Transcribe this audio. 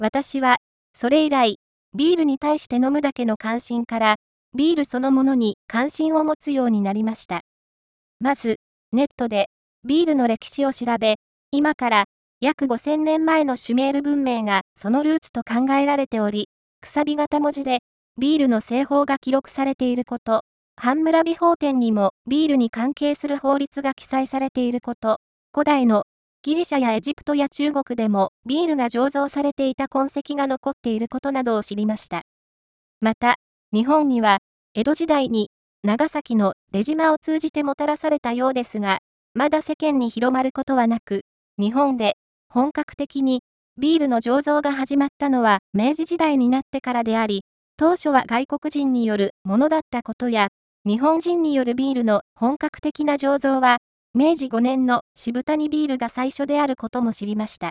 私は、それ以来、ビールに対して飲むだけの関心から、ビールそのものに関心を持つようになりました。まず、ネットで、ビールの歴史を調べ、今から約5000年前のシュメール文明がそのルーツと考えられており、くさび型文字で、ビールの製法が記録されていること、ハンムラビ法典にもビールに関係する法律が記載されていること、古代のギリシャやエジプトや中国でもビールが醸造されていた痕跡が残っていることなどを知りました。また、日本には、江戸時代に、長崎の出島を通じてもたらされたようですが、まだ世間に広まることはなく、日本で本格的にビールの醸造が始まったのは明治時代になってからであり、当初は外国人によるものだったことや、日本人によるビールの本格的な醸造は、明治5年の渋谷ビールが最初であることも知りました。